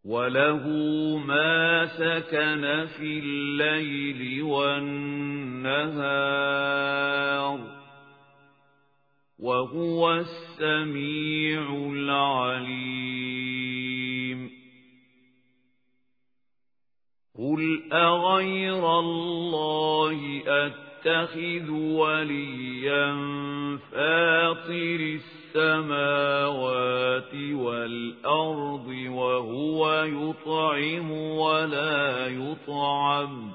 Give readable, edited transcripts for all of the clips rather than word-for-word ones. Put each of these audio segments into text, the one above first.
وَلَهُ مَا سَكَنَ فِي اللَّيْلِ وَالنَّهَارِ وَهُوَ السَّمِيعُ الْعَلِيمُ قُلْ أَغَيْرَ اللَّهِ أَتَّخِذُ وَلِيًّا فَاطِرِ السَّمَاوَاتِ وَالْأَرْضِ وَهُوَ يُطْعِمُ وَلَا يُطْعَمُ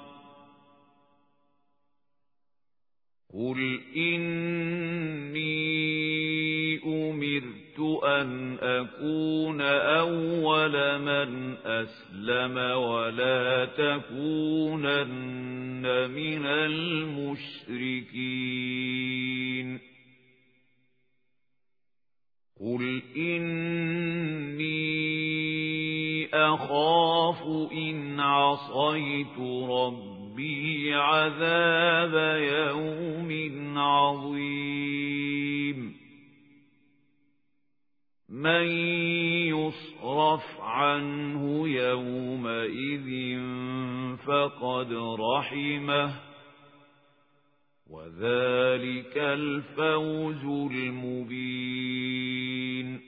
قُلْ إِنِّي أُمِرْتُ أَنْ أَكُونَ أَوَّلَ مَنْ أَسْلَمَ وَلَا تَكُونَنَّ مِنَ الْمُشْرِكِينَ قُلْ إِنِّي أَخَافُ إِنْ عَصَيْتُ رَبِّي عَذَابَ يَوْمٍ عَظِيمٍ مَنْ يُصْرَفْ عَنْهُ يَوْمَئِذٍ فَقَدْ رَحِمَهُ وَذَلِكَ الْفَوْزُ الْمُبِينُ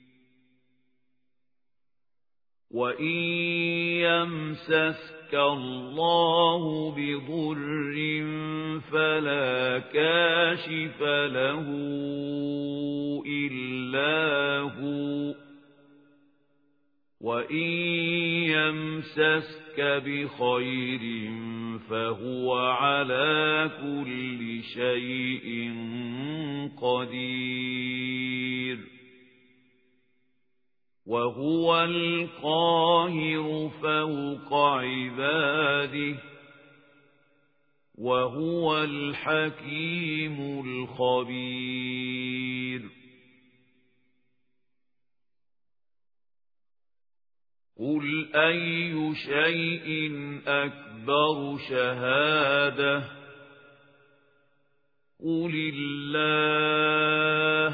وَإِنْ يَمْسَسْكَ اللَّهُ بِضُرٍّ فَلَا كَاشِفَ لَهُ إِلَّا هُوَ وَإِنْ يَمْسَسْكَ بِخَيْرٍ فَهُوَ عَلَى كُلِّ شَيْءٍ قَدِيرٌ وَهُوَ الْقَاهِرُ فَوْقَ عِبَادِهِ وَهُوَ الْحَكِيمُ الْخَبِيرُ قُلْ أَيُّ شَيْءٍ أَكْبَرُ شَهَادَةً قُلِ اللَّهُ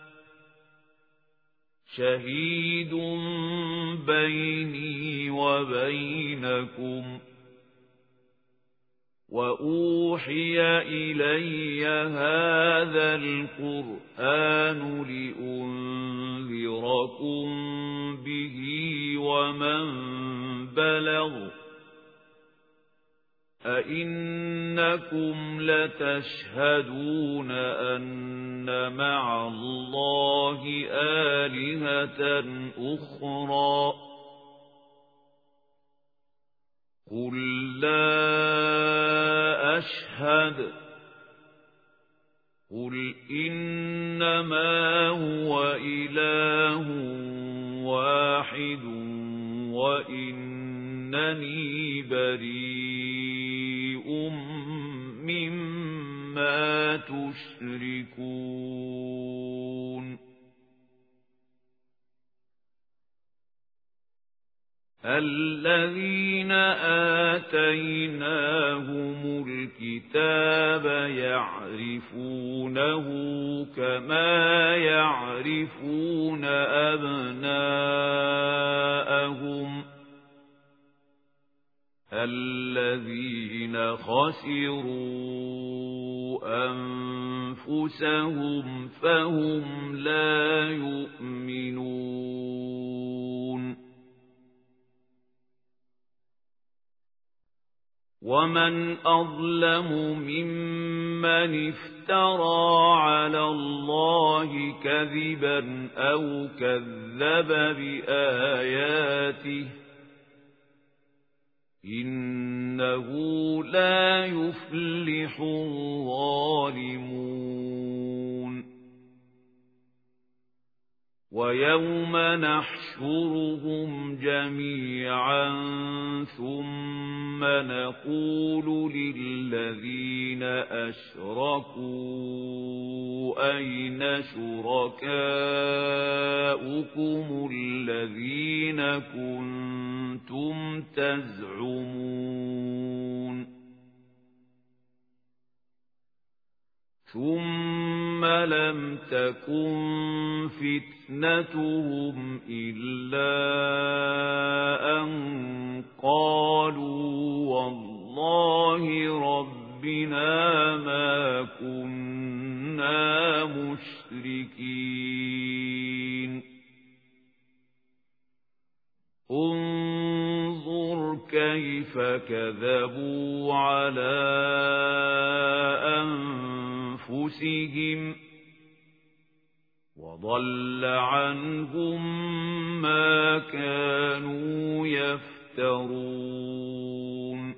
شَهِيدٌ بَيْنِي وَبَيْنَكُمْ وَأُوحِيَ إِلَيَّ هَذَا الْقُرْآنُ لِأُنذِرَكُم بِهِ وَمَن بَلَغَ أَئِنَّكُمْ لَتَشْهَدُونَ أَنَّ مَعَ اللَّهِ آلِهَةً أُخْرَى قُل لَّا أَشْهَدُ قُلْ إِنَّمَا هُوَ إِلَٰهٌ وَاحِدٌ وَإِنَّنِي بَرِيءٌ مِّمَّا تُشْرِكُونَ الَّذِينَ آتَيْنَاهُمُ الْكِتَابَ يَعْرِفُونَهُ كَمَا يَعْرِفُونَ أَبْنَاءَهُمْ الَّذِينَ خَسِرُوا أَنفُسَهُمْ فَهُمْ لَا يُؤْمِنُونَ وَمَنْ أَظْلَمُ مِمَّنِ افْتَرَى عَلَى اللَّهِ كَذِبًا أَوْ كَذَّبَ بِآيَاتِهِ إِنَّهُ لَا يُفْلِحُ الظَّالِمُونَ وَيَوْمَ نَحْشُرُهُمْ جَمِيعًا ثُمَّ نَقُولُ لِلَّذِينَ أَشْرَكُوا أَيْنَ شُرَكَاؤُكُمُ الَّذِينَ كُنتُمْ تَزْعُمُونَ ثُمَّ لَمْ تَكُنْ فِتْنَتُهُمْ إِلَّا انظر كيف كذبوا على أنفسهم وضل عنهم ما كانوا يفترون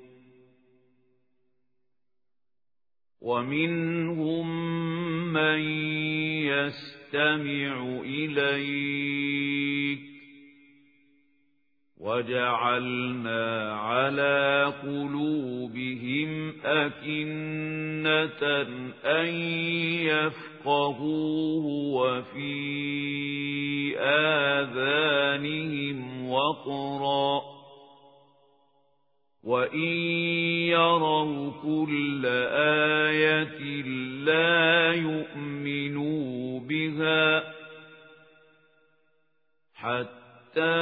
ومنهم من يستمع إليك وجعلنا على قلوبهم أكنة أن يفقهوه وفي آذانهم وقرا وإن يروا كل آية لا يؤمنوا بها حتى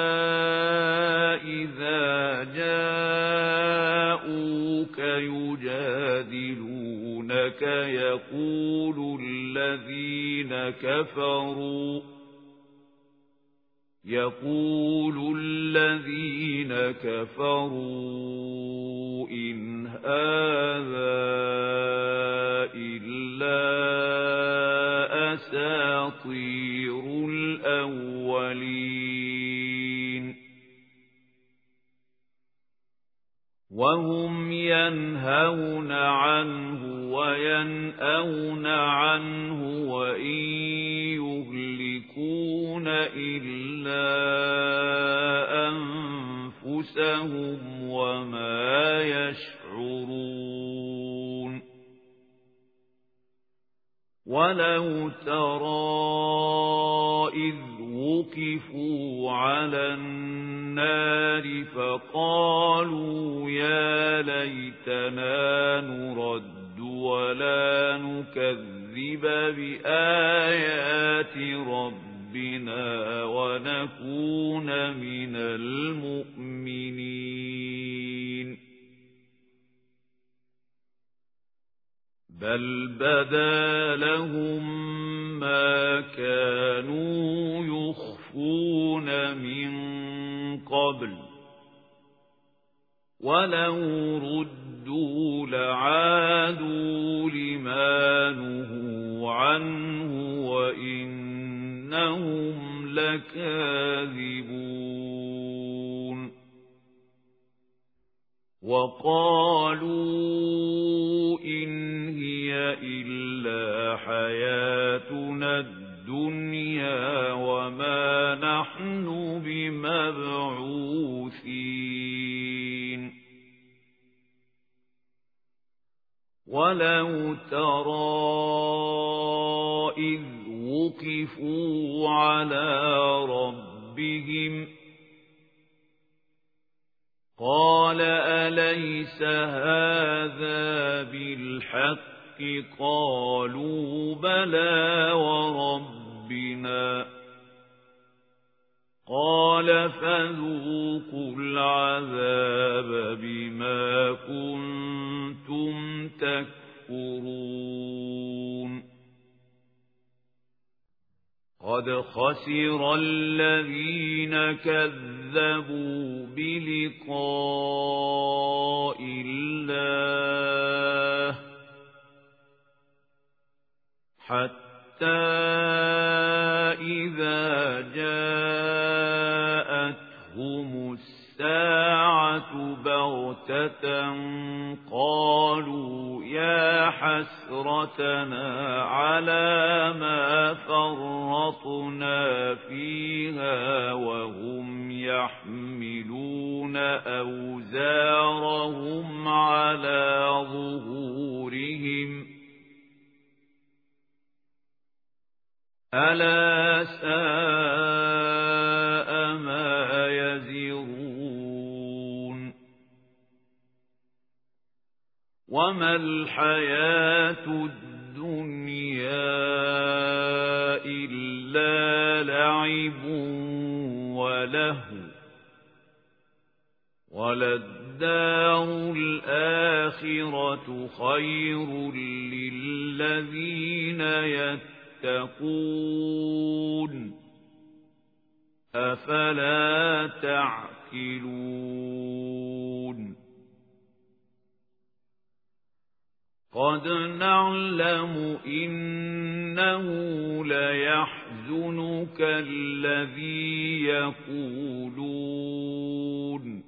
إذا جاءوك يجادلونك يقول الذين كفروا إن هذا إلا أساطير الأولين وهم ينهون عنه وينأون عنه وإن يهلكون إلا أنفسهم وما يشعرون ولو ترى إذ وقفوا على النار فقالوا يا ليتنا نرد ولا نكذب بآيات ربنا ونكون من المؤمنين بل بدا لهم ما كانوا يخفون من قبل ولو ردوا لعادوا لما نهوا عنه وإنهم لكاذبون وقالوا إن هي إلا حياتنا الدنيا وما نحن بمبعوثين ولو ترى إذ وقفوا على ربهم قال أليس هذا بالحق قالوا بلى وربنا قال فذوقوا العذاب بما كنتم تكفرون قد خسر الذين كذبوا بلقاء الله حتى إذا جاءتهم الساعة بغتة قالوا يا حسرتنا على ما فرطنا فيها وهم يحملون أوزارهم على ظهورهم ألا ساء ما يزرون وما الحياة الدنيا إلا لعب ولهو وللدار الآخرة خير للذين يتقون أفلا تعقلون قد نعلم إنه ليحزنك الذي يقولون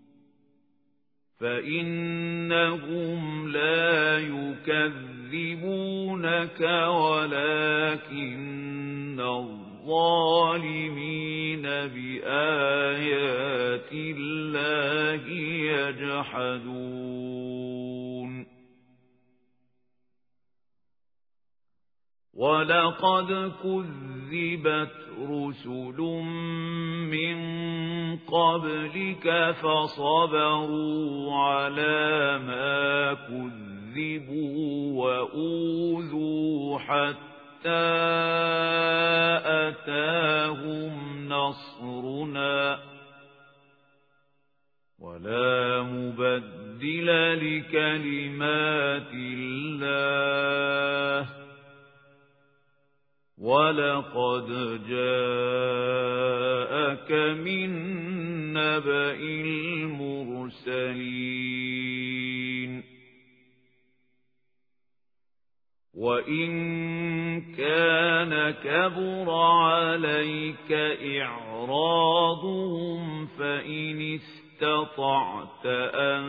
فإنهم لا يكذبونك ولكن الظالمين بآيات الله يجحدون ولقد كذبت رسل من قبلك فصبروا على ما كذبوا وأوذوا حتى أتاهم نصرنا ولا مبدل لكلمات الله ولقد جاءك من نبأ المرسلين وإن كان كبر عليك إعراضهم فإن استطعت أن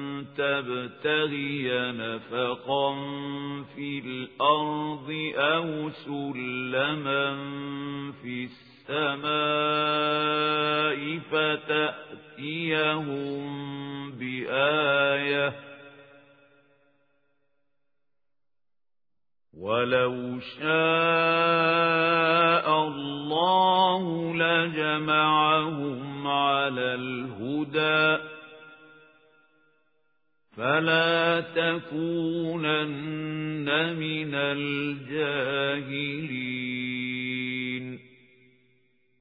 تبتغي نفقا في الأرض أو سلما في السماء فتأتيهم بآية ولو شاء الله لجمعهم على الهدى فلا تكونن من الجاهلين